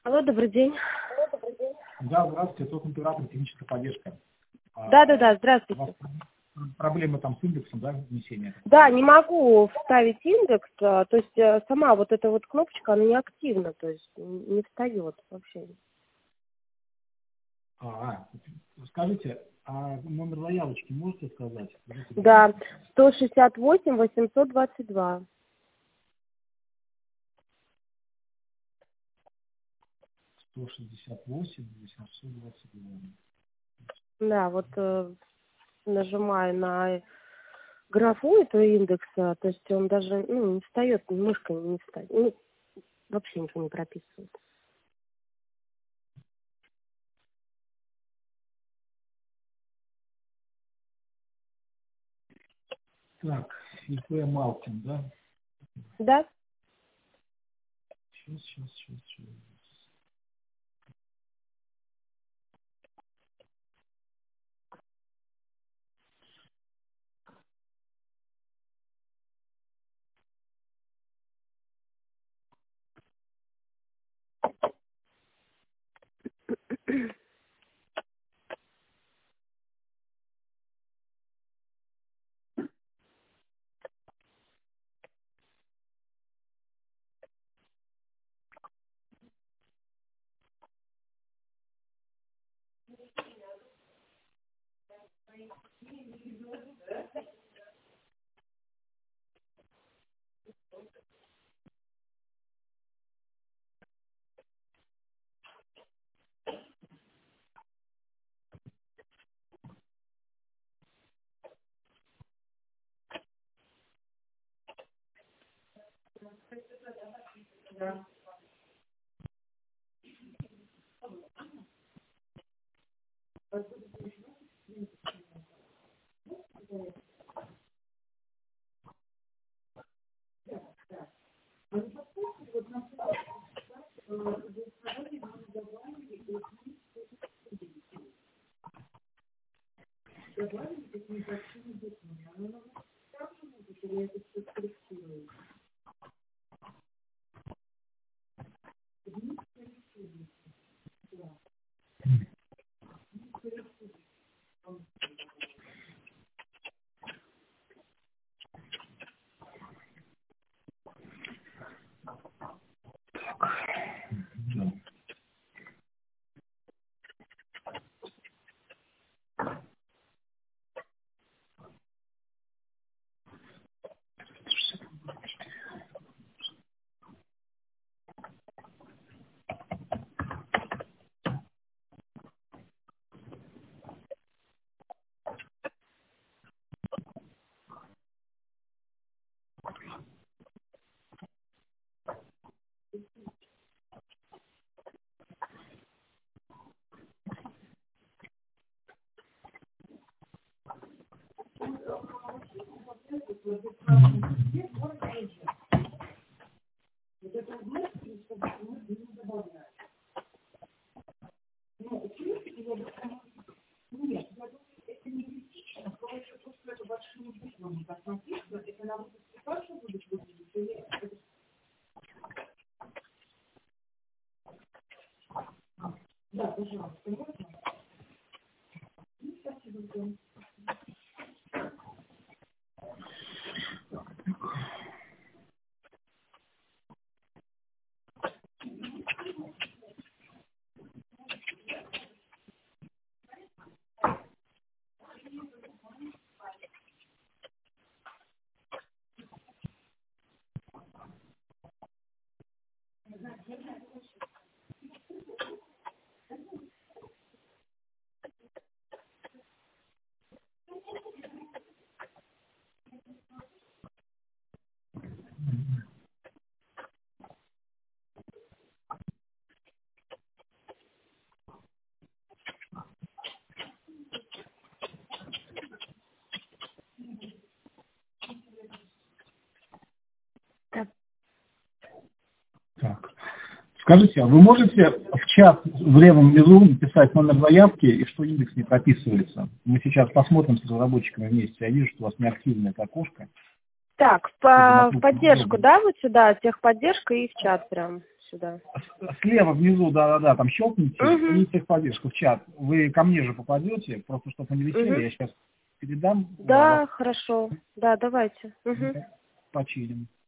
Алло, добрый день. Да, здравствуйте, топ-оператор, техническая поддержка. Да, У вас здравствуйте. проблемы там с индексом, да, внесения? Да, не могу вставить индекс, то есть сама вот эта вот кнопочка, она не активна, то есть не встает вообще. Скажите, а номер заявочки можете сказать? Да, 168 822. 168 822. Да, вот нажимаю на графу этого индекса, то есть он даже не встает, мышкой не встает, вообще ничего не прописывает. Так, ИП Малкин, да? Да? Сейчас. Да. Так. Скажите, а вы можете в чат в левом низу написать номер заявки и что индекс не прописывается? Мы сейчас посмотрим с разработчиками вместе. Я вижу, что у вас неактивное это окошко. Так, в поддержку, да, вот сюда, техподдержка и в чат прям. сюда. Слева внизу, да, там щелкните и техподдержку в чат. Вы ко мне же попадете, просто чтобы не летели, я сейчас передам. Да, хорошо. Да, давайте. Починим.